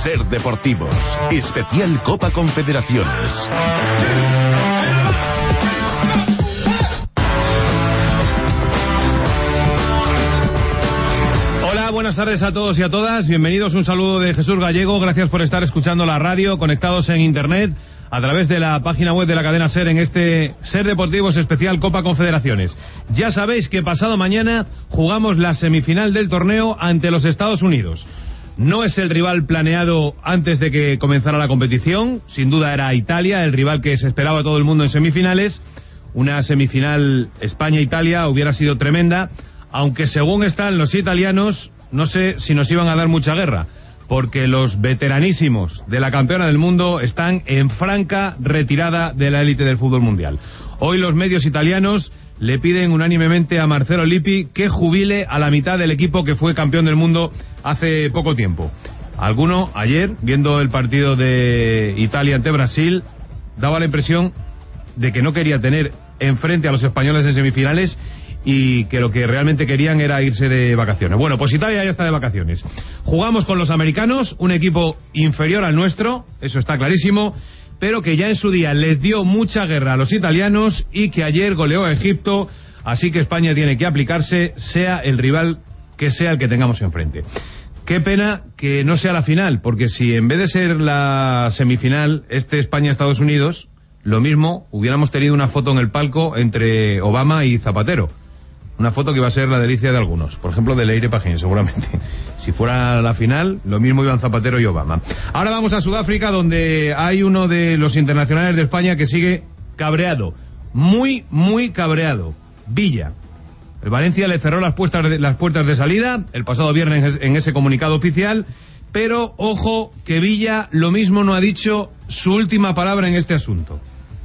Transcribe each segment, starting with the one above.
Ser Deportivos, especial Copa Confederaciones. Hola, buenas tardes a todos y a todas. Bienvenidos, un saludo de Jesús Gallego. Gracias por estar escuchando la radio, conectados en internet, a través de la página web de la cadena SER en este Ser Deportivos especial Copa Confederaciones. Ya sabéis que pasado mañana jugamos la semifinal del torneo ante los Estados Unidos. No es el rival planeado antes de que comenzara la competición, sin duda era Italia, el rival que se esperaba todo el mundo en semifinales. Una semifinal España-Italia hubiera sido tremenda, aunque según están los italianos, no sé si nos iban a dar mucha guerra, porque los veteranísimos de la campeona del mundo están en franca retirada de la élite del fútbol mundial. Hoy los medios italianos le piden unánimemente a Marcelo Lippi que jubile a la mitad del equipo que fue campeón del mundo hace poco tiempo. Alguno ayer, viendo el partido de Italia ante Brasil, daba la impresión de que no quería tener enfrente a los españoles en semifinales y que lo que realmente querían era irse de vacaciones. Bueno, pues Italia ya está de vacaciones. Jugamos con los americanos, un equipo inferior al nuestro, eso está clarísimo, pero que ya en su día les dio mucha guerra a los italianos y que ayer goleó a Egipto, así que España tiene que aplicarse, sea el rival que sea el que tengamos enfrente. Qué pena que no sea la final, porque si en vez de ser la semifinal España-Estados Unidos, lo mismo hubiéramos tenido una foto en el palco entre Obama y Zapatero. Una foto que iba a ser la delicia de algunos, por ejemplo de Leire Pagín, seguramente. Si fuera la final, lo mismo iban Zapatero y Obama. Ahora vamos a Sudáfrica, donde hay uno de los internacionales de España que sigue cabreado, muy cabreado. Villa. El Valencia le cerró las puertas de salida el pasado viernes en ese comunicado oficial, pero ojo que Villa lo mismo no ha dicho su última palabra en este asunto.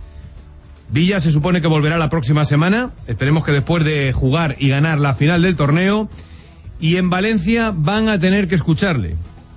Villa se supone que volverá la próxima semana, esperemos que después de jugar y ganar la final del torneo, y en Valencia van a tener que escucharle.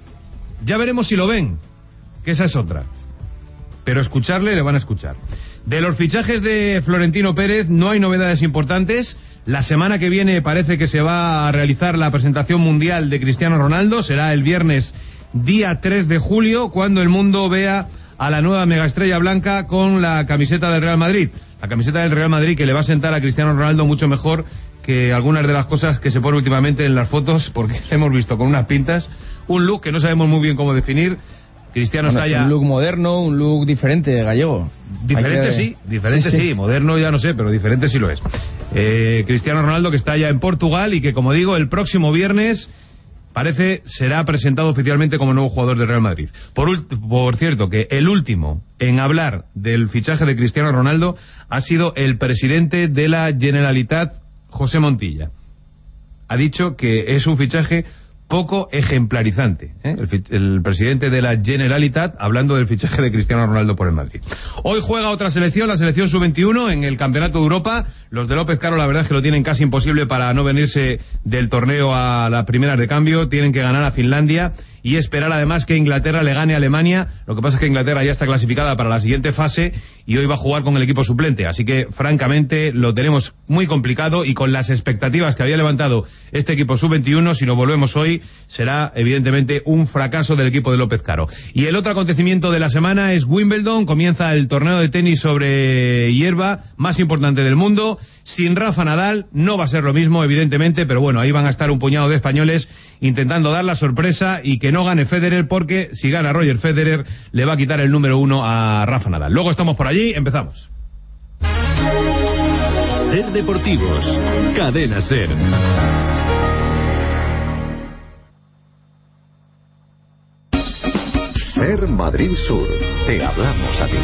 Ya veremos si lo ven, que esa es otra, pero escucharle le van a escuchar. De los fichajes de Florentino Pérez no hay novedades importantes. La semana que viene parece que se va a realizar la presentación mundial de Cristiano Ronaldo, será el viernes día 3 de julio, cuando el mundo vea a la nueva megaestrella blanca con la camiseta del Real Madrid. La camiseta del Real Madrid que le va a sentar a Cristiano Ronaldo mucho mejor que algunas de las cosas que se pone últimamente en las fotos, porque hemos visto con unas pintas, un look que no sabemos muy bien cómo definir. Cristiano está ya... un look moderno, un look diferente, Gallego. Diferente sí, moderno ya no sé, pero diferente sí lo es. Cristiano Ronaldo que está ya en Portugal y que, como digo, el próximo viernes parece será presentado oficialmente como nuevo jugador del Real Madrid. Por cierto, que el último en hablar del fichaje de Cristiano Ronaldo ha sido el presidente de la Generalitat, José Montilla. Ha dicho que es un fichaje poco ejemplarizante, ¿eh? El presidente de la Generalitat hablando del fichaje de Cristiano Ronaldo por el Madrid. Hoy juega otra selección, la selección sub-21 en el Campeonato de Europa. Los de López Caro la verdad es que lo tienen casi imposible para no venirse del torneo a las primeras de cambio. Tienen que ganar a Finlandia y esperar además que Inglaterra le gane a Alemania. Lo que pasa es que Inglaterra ya está clasificada para la siguiente fase y hoy va a jugar con el equipo suplente, así que francamente lo tenemos muy complicado, y con las expectativas que había levantado este equipo sub-21, si no volvemos hoy será evidentemente un fracaso del equipo de López Caro. Y el otro acontecimiento de la semana es Wimbledon. Comienza el torneo de tenis sobre hierba más importante del mundo. Sin Rafa Nadal no va a ser lo mismo, evidentemente, pero bueno, ahí van a estar un puñado de españoles intentando dar la sorpresa y que no gane Federer, porque si gana Roger Federer le va a quitar el número 1 a Rafa Nadal. Luego estamos por allí, empezamos. Ser Deportivos, Cadena SER. Ser Madrid Sur, te hablamos a ti.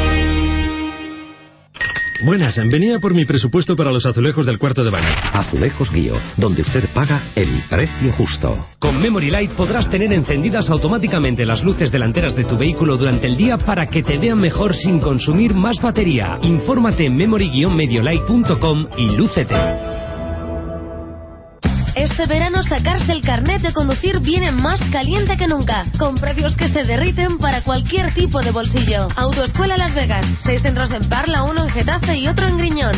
Buenas, venía por mi presupuesto para los azulejos del cuarto de baño. Azulejos Guío, donde usted paga el precio justo. Con Memory Light podrás tener encendidas automáticamente las luces delanteras de tu vehículo durante el día para que te vean mejor sin consumir más batería. Infórmate en memory-mediolight.com y lúcete. Este verano sacarse el carnet de conducir viene más caliente que nunca, con precios que se derriten para cualquier tipo de bolsillo. Autoescuela Las Vegas, 6 centros en Parla, 1 en Getafe y otro en Griñón.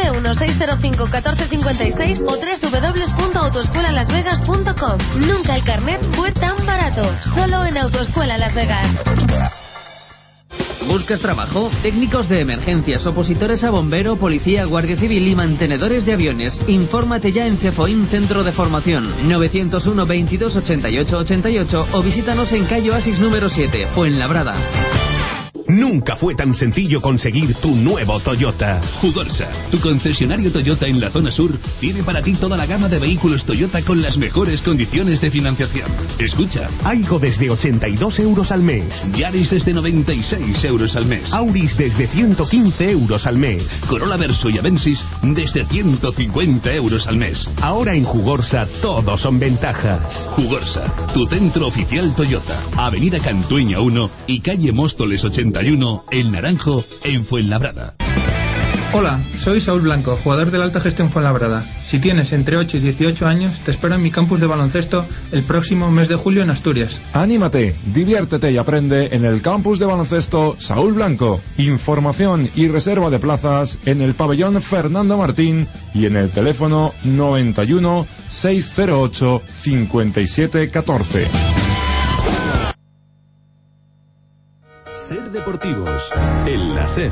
916051456 o www.autoescuelalasvegas.com. Nunca el carnet fue tan barato, solo en Autoescuela Las Vegas. ¿Buscas trabajo? Técnicos de emergencias, opositores a bombero, policía, guardia civil y mantenedores de aviones. Infórmate ya en Cefoin Centro de Formación. 901 22 88 88 o visítanos en calle Oasis número 7, Fuenlabrada. Nunca fue tan sencillo conseguir tu nuevo Toyota. Jugorsa, tu concesionario Toyota en la zona sur, tiene para ti toda la gama de vehículos Toyota con las mejores condiciones de financiación. Escucha. Aygo desde 82 euros al mes. Yaris desde 96 euros al mes. Auris desde 115 euros al mes. Corolla Verso y Avensis desde 150 euros al mes. Ahora en Jugorsa todo son ventajas. Jugorsa, tu centro oficial Toyota. Avenida Cantueña 1 y calle Móstoles 81, El Naranjo, en Fuenlabrada. Hola, soy Saúl Blanco, jugador de la Alta Gestión Fuenlabrada. Si tienes entre 8 y 18 años, te espero en mi campus de baloncesto el próximo mes de julio en Asturias. Anímate, diviértete y aprende en el campus de baloncesto Saúl Blanco. Información y reserva de plazas en el pabellón Fernando Martín y en el teléfono 91 608 5714. Ser Deportivos, el láser.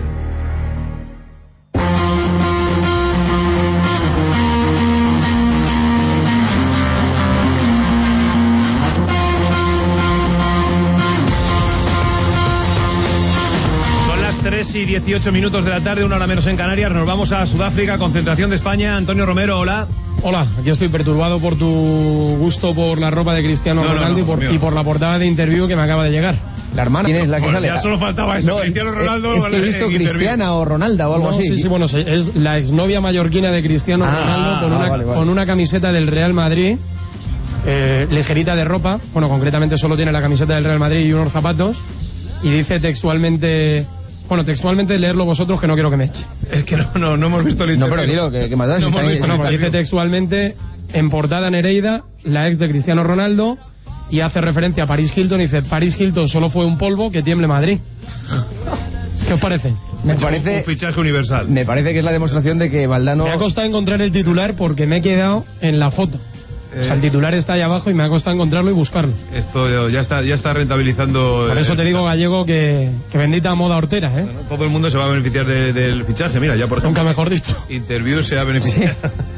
Son las 3 y 18 minutos de la tarde, una hora menos en Canarias. Nos vamos a Sudáfrica, concentración de España. Antonio Romero, hola. Hola, aquí estoy perturbado por tu gusto por la ropa de Cristiano Ronaldo y por la portada de Interview que me acaba de llegar. La hermana. ¿Quién es la que sale? Ya solo faltaba eso. No, Cristiano Ronaldo. Es que he visto Cristiana o Ronalda o algo así. Sí, bueno, es la exnovia mallorquina de Cristiano Ronaldo con una camiseta del Real Madrid, ligerita de ropa. Bueno, concretamente solo tiene la camiseta del Real Madrid y unos zapatos. Y dice textualmente... Bueno, textualmente leerlo vosotros que no quiero que me eche. Es que no hemos visto el interview. No, pero dilo, que más da. Dice textualmente, en portada Nereida, la ex de Cristiano Ronaldo, y hace referencia a Paris Hilton, y dice, Paris Hilton solo fue un polvo, que tiemble Madrid. ¿Qué os parece? Me parece un fichaje universal. Me parece que es la demostración de que Valdano... Me ha costado encontrar el titular porque me he quedado en la foto. O sea, el titular está ahí abajo y me ha costado encontrarlo y buscarlo. Esto ya está rentabilizando. Por eso te digo, Gallego, que bendita moda hortera, ¿eh? Bueno, todo el mundo se va a beneficiar del fichaje. Mira, ya por ejemplo. Nunca mejor dicho. Interview se ha beneficiado.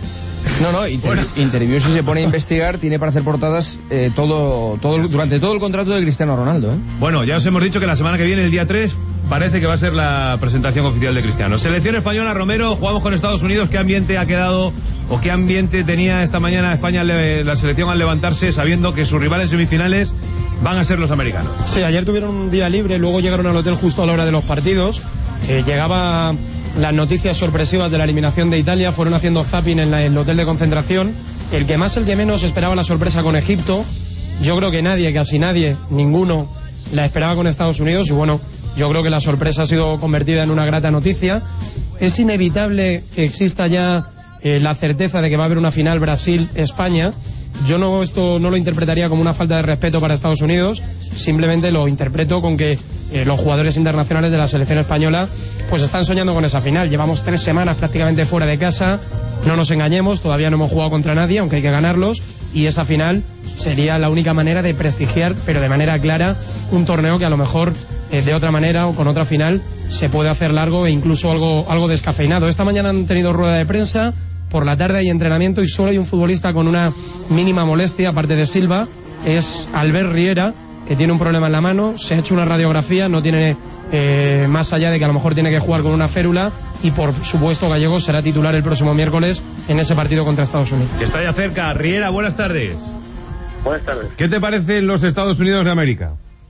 Interview, si se pone a investigar, tiene para hacer portadas durante todo el contrato de Cristiano Ronaldo, ¿eh? Bueno, ya os hemos dicho que la semana que viene, el día 3, parece que va a ser la presentación oficial de Cristiano. Selección española, Romero, jugamos con Estados Unidos. ¿Qué ambiente ha quedado o qué ambiente tenía esta mañana España, la selección, al levantarse sabiendo que sus rivales semifinales van a ser los americanos? Sí, ayer tuvieron un día libre, luego llegaron al hotel justo a la hora de los partidos. Llegaba las noticias sorpresivas de la eliminación de Italia, fueron haciendo zapping en el hotel de concentración. El que más, el que menos esperaba la sorpresa con Egipto. Yo creo que casi nadie, ninguno la esperaba con Estados Unidos, y bueno, yo creo que la sorpresa ha sido convertida en una grata noticia. Es inevitable que exista ya la certeza de que va a haber una final Brasil-España. Yo esto no lo interpretaría como una falta de respeto para Estados Unidos, simplemente lo interpreto con que los jugadores internacionales de la selección española pues están soñando con esa final. Llevamos 3 semanas prácticamente fuera de casa, no nos engañemos, todavía no hemos jugado contra nadie, aunque hay que ganarlos, y esa final sería la única manera de prestigiar, pero de manera clara, un torneo que a lo mejor de otra manera o con otra final se puede hacer largo e incluso algo descafeinado. Esta mañana han tenido rueda de prensa, por la tarde hay entrenamiento y solo hay un futbolista con una mínima molestia, aparte de Silva, es Albert Riera, que tiene un problema en la mano, se ha hecho una radiografía, no tiene más allá de que a lo mejor tiene que jugar con una férula, y por supuesto Gallego será titular el próximo miércoles en ese partido contra Estados Unidos. Que está ya cerca. Riera, buenas tardes. Buenas tardes. ¿Qué te parecen los Estados Unidos de América?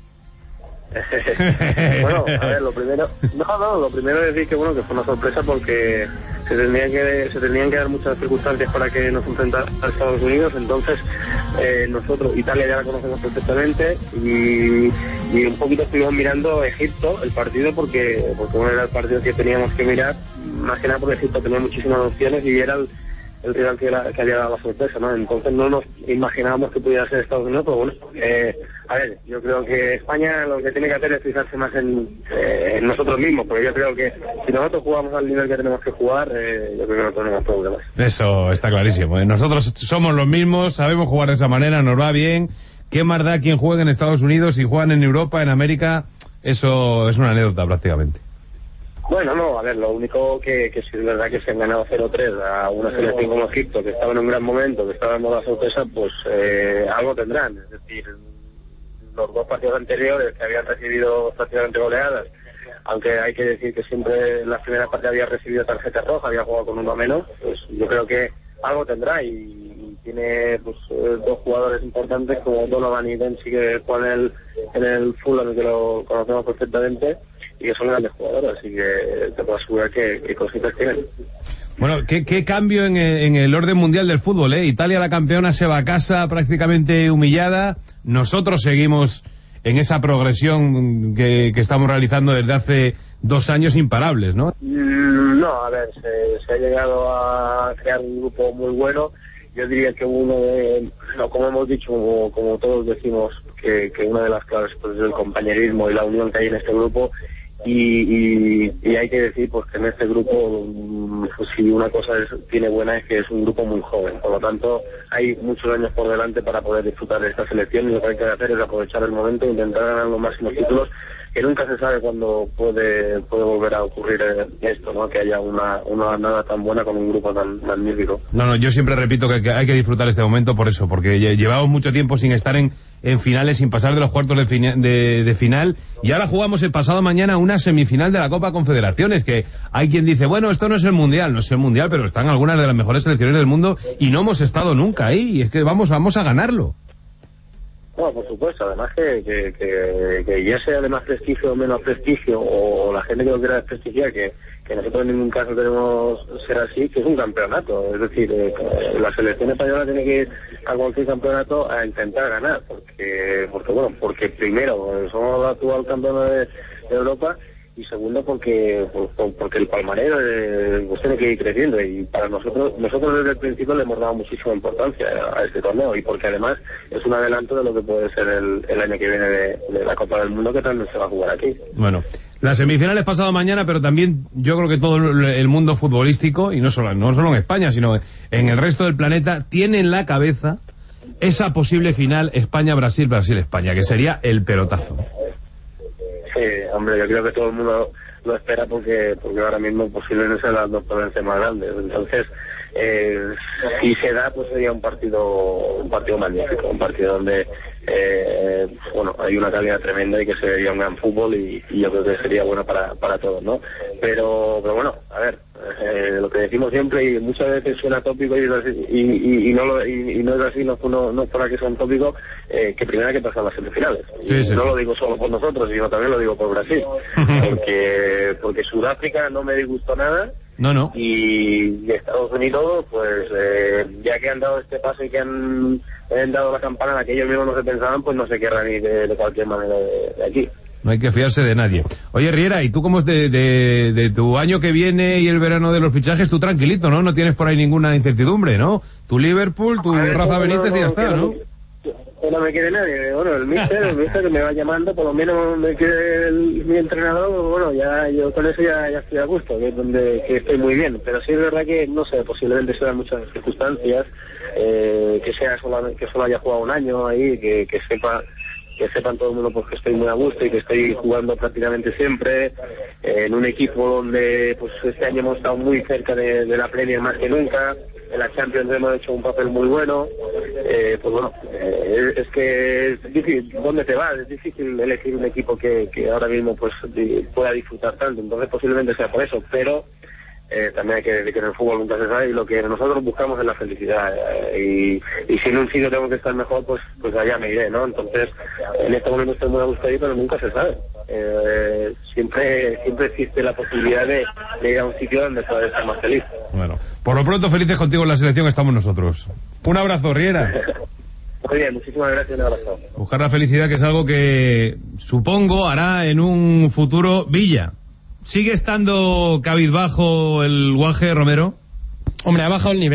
Bueno, a ver, lo primero es decir que fue una sorpresa porque se tendrían que dar muchas circunstancias para que nos enfrentara a Estados Unidos. Entonces nosotros, Italia ya la conocemos perfectamente, y un poquito estuvimos mirando Egipto, el partido, porque bueno, era el partido que teníamos que mirar, más que nada porque Egipto tenía muchísimas opciones y era rival que había dado la sorpresa, ¿no? Entonces no nos imaginábamos que pudiera ser Estados Unidos, pero bueno, a ver, yo creo que España lo que tiene que hacer es fijarse más en nosotros mismos, porque yo creo que si nosotros jugamos al nivel que tenemos que jugar, yo creo que no tenemos problemas. Eso está clarísimo. Nosotros somos los mismos, sabemos jugar de esa manera, nos va bien. ¿Qué más da quien juegue en Estados Unidos y juegan en Europa, en América? Eso es una anécdota prácticamente. Bueno, no, a ver, lo único que sí es verdad que se han ganado 0-3 a una selección como Egipto, que estaba en un gran momento, que estaba en moda sorpresa, pues algo tendrán. Es decir, los 2 partidos anteriores que habían recibido prácticamente goleadas, aunque hay que decir que siempre en las primeras partes había recibido tarjeta roja, había jugado con 1 menos, pues yo creo que algo tendrá y tiene pues 2 jugadores importantes como Donovan y Dempsey que juegan en el Fulham, que lo conocemos perfectamente, y que son grandes jugadores, así que te puedo asegurar que cositas tienen. Bueno, ¿qué cambio en el orden mundial del fútbol, eh? Italia, la campeona, se va a casa prácticamente humillada. Nosotros seguimos en esa progresión que estamos realizando desde hace 2 años imparables, ¿no? No, a ver, se ha llegado a crear un grupo muy bueno. Yo diría que como hemos dicho, como todos decimos, que una de las claves pues, es el compañerismo y la unión que hay en este grupo. Y hay que decir pues que en este grupo, pues, si una cosa tiene buena es que es un grupo muy joven, por lo tanto hay muchos años por delante para poder disfrutar de esta selección, y lo que hay que hacer es aprovechar el momento e intentar ganar los máximos títulos, que nunca se sabe cuándo puede volver a ocurrir esto, ¿no? Que haya una nada tan buena con un grupo tan magnífico. No, yo siempre repito que hay que disfrutar este momento por eso, porque llevamos mucho tiempo sin estar en finales, sin pasar de los cuartos de final, y ahora jugamos el pasado mañana una semifinal de la Copa Confederaciones, que hay quien dice, bueno, esto no es el Mundial, pero están algunas de las mejores selecciones del mundo y no hemos estado nunca ahí, y es que vamos a ganarlo. No, por supuesto, además que ya sea de más prestigio o menos prestigio, o la gente que lo quiera desprestigiar, que nosotros en ningún caso queremos ser así, que es un campeonato. Es decir, la selección española tiene que ir a cualquier campeonato a intentar ganar, porque primero somos el actual campeón de Europa, y segundo porque el palmarés pues tiene que ir creciendo, y para nosotros desde el principio le hemos dado muchísima importancia a este torneo, y porque además es un adelanto de lo que puede ser el año que viene de la Copa del Mundo, que también se va a jugar aquí. Bueno, las semifinales pasado mañana, pero también yo creo que todo el mundo futbolístico, y no solo en España, sino en el resto del planeta, tiene en la cabeza esa posible final España-Brasil, Brasil-España, que sería el pelotazo. Sí, hombre, yo creo que todo el mundo lo espera porque ahora mismo posiblemente sean las 2 potencias más grandes. Entonces, si se da, pues sería un partido magnífico, un partido donde hay una calidad tremenda y que se vería un gran fútbol, y yo creo que sería bueno para todos, ¿no? Pero bueno, a ver, lo que decimos siempre, y muchas veces suena tópico y no es así, no es para que sea un tópico, que primero hay que pasar las semifinales. Sí. No lo digo solo por nosotros, sino también lo digo por Brasil, porque Sudáfrica no me disgustó nada. No. Y Estados Unidos, pues ya que han dado este paso y que han dado la campana en la que ellos mismos no se pensaban, pues no se querrán ir de cualquier manera de aquí. No hay que fiarse de nadie. Oye, Riera, ¿y tú cómo es de tu año que viene y el verano de los fichajes? Tú tranquilito, ¿no? No tienes por ahí ninguna incertidumbre, ¿no? Tu Liverpool, tu Rafa Benítez y ya está, ¿no? No me quiere nadie. Bueno, el míster que me va llamando, por lo menos me quiere mi entrenador, bueno, ya yo con eso ya estoy a gusto, que estoy muy bien. Pero sí es verdad que, no sé, posiblemente se dan muchas circunstancias, que solo haya jugado un año ahí, que sepan todo el mundo pues que estoy muy a gusto y que estoy jugando prácticamente siempre en un equipo donde pues este año hemos estado muy cerca de la Premier más que nunca. En la Champions hemos hecho un papel muy bueno. Es que es difícil. ¿Dónde te vas? Es difícil elegir un equipo que ahora mismo pues pueda disfrutar tanto. Entonces posiblemente sea por eso, pero también hay que decir que en el fútbol nunca se sabe, y lo que nosotros buscamos es la felicidad, y si en un sitio tengo que estar mejor, pues allá me iré, ¿no? Entonces en este momento estoy muy a gusto ahí, pero nunca se sabe. Siempre existe la posibilidad de ir a un sitio donde poder estar más feliz. Bueno, por lo pronto felices contigo en la selección estamos nosotros. Un abrazo, Riera. Muy bien, muchísimas gracias, un abrazo. Buscar la felicidad, que es algo que supongo hará en un futuro Villa. ¿Sigue estando cabizbajo el Guaje, Romero? Hombre, ha bajado el nivel.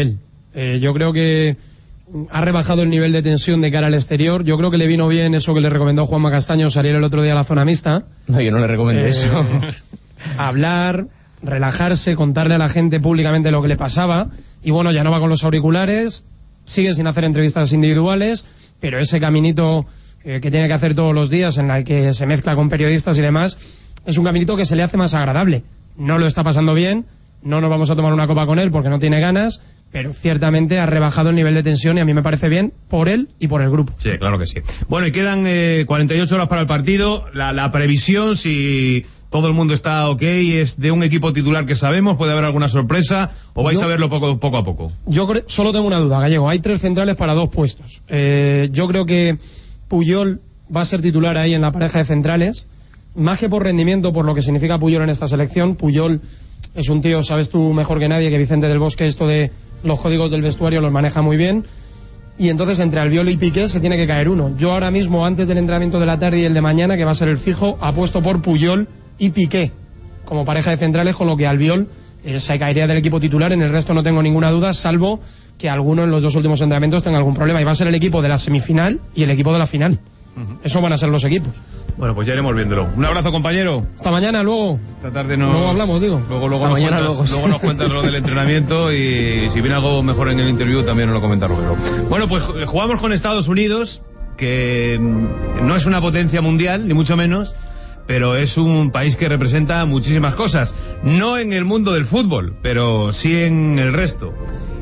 Yo creo que ha rebajado el nivel de tensión de cara al exterior. Yo creo que le vino bien eso que le recomendó Juanma Castaño, salir el otro día a la zona mixta. No, yo no le recomendé eso. Hablar, relajarse, contarle a la gente públicamente lo que le pasaba. Y bueno, ya no va con los auriculares, sigue sin hacer entrevistas individuales, pero ese caminito que tiene que hacer todos los días, en el que se mezcla con periodistas y demás, es un caminito que se le hace más agradable. No lo está pasando bien, no nos vamos a tomar una copa con él porque no tiene ganas, pero ciertamente ha rebajado el nivel de tensión y a mí me parece bien por él y por el grupo. Sí, claro que sí. Bueno, y quedan 48 horas para el partido. La previsión, si todo el mundo está ok, es de un equipo titular que sabemos, puede haber alguna sorpresa, o vais a verlo poco a poco. Yo solo tengo una duda, Gallego. Hay 3 centrales para 2 puestos. Yo creo que Puyol va a ser titular ahí en la pareja de centrales, más que por rendimiento, por lo que significa Puyol en esta selección. Puyol es un tío, sabes tú mejor que nadie, que Vicente del Bosque esto de los códigos del vestuario los maneja muy bien, y entonces entre Albiol y Piqué se tiene que caer uno. Yo ahora mismo, antes del entrenamiento de la tarde y el de mañana, que va a ser el fijo, apuesto por Puyol y Piqué como pareja de centrales, con lo que Albiol se caería del equipo titular. En el resto no tengo ninguna duda, salvo que alguno en los 2 últimos entrenamientos tenga algún problema, y va a ser el equipo de la semifinal y el equipo de la final. Eso van a ser los equipos. Bueno, pues ya iremos viéndolo. Un abrazo, compañero. Hasta mañana, luego. Esta tarde no. Luego hablamos, digo. Luego nos cuentas lo del entrenamiento, y si viene algo mejor en el interview también nos lo comenta Rubero. Bueno, pues jugamos con Estados Unidos, que no es una potencia mundial, ni mucho menos, pero es un país que representa muchísimas cosas. No en el mundo del fútbol, pero sí en el resto.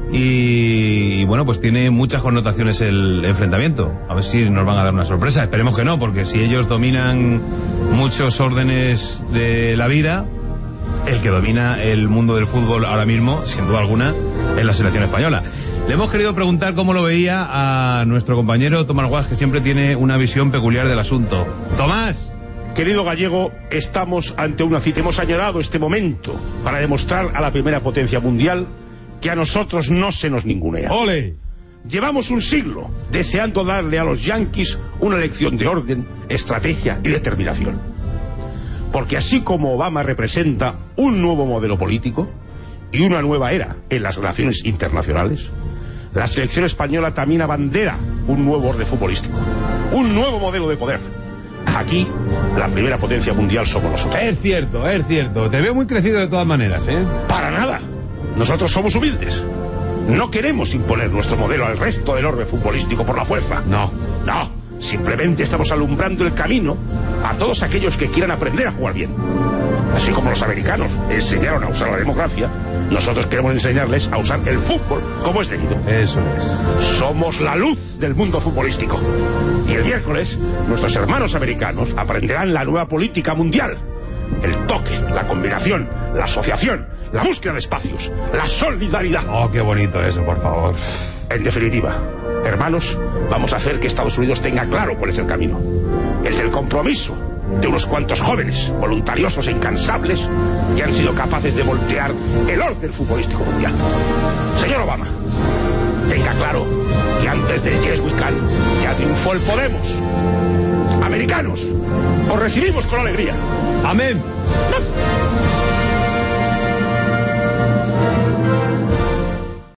Y bueno, pues tiene muchas connotaciones el enfrentamiento. A ver si nos van a dar una sorpresa. Esperemos que no, porque si ellos dominan muchos órdenes de la vida, el que domina el mundo del fútbol ahora mismo, sin duda alguna, es la selección española. Le hemos querido preguntar cómo lo veía a nuestro compañero Tomás Guas, que siempre tiene una visión peculiar del asunto. ¡Tomás! Querido Gallego, estamos ante una cita. Hemos añorado este momento para demostrar a la primera potencia mundial que a nosotros no se nos ningunea. ¡Ole! Llevamos un siglo deseando darle a los yanquis una lección de orden, estrategia y determinación. Porque así como Obama representa un nuevo modelo político y una nueva era en las relaciones internacionales, la selección española también abandera un nuevo orden futbolístico, un nuevo modelo de poder. Aquí, la primera potencia mundial somos nosotros. Es cierto. Te veo muy crecido de todas maneras, ¿eh? Para nada. Nosotros somos humildes. No queremos imponer nuestro modelo al resto del orden futbolístico por la fuerza. No. Simplemente estamos alumbrando el camino a todos aquellos que quieran aprender a jugar bien. Así como los americanos enseñaron a usar la democracia, nosotros queremos enseñarles a usar el fútbol como es debido. Eso es. Somos la luz del mundo futbolístico. Y el miércoles, nuestros hermanos americanos aprenderán la nueva política mundial. El toque, la combinación, la asociación, la búsqueda de espacios, la solidaridad. Oh, qué bonito eso, por favor. En definitiva, hermanos, vamos a hacer que Estados Unidos tenga claro cuál es el camino. El del compromiso de unos cuantos jóvenes, voluntariosos e incansables, que han sido capaces de voltear el orden futbolístico mundial. Señor Obama, tenga claro que antes de Yes We Can ya triunfó el Podemos. Americanos, os recibimos con alegría. Amén.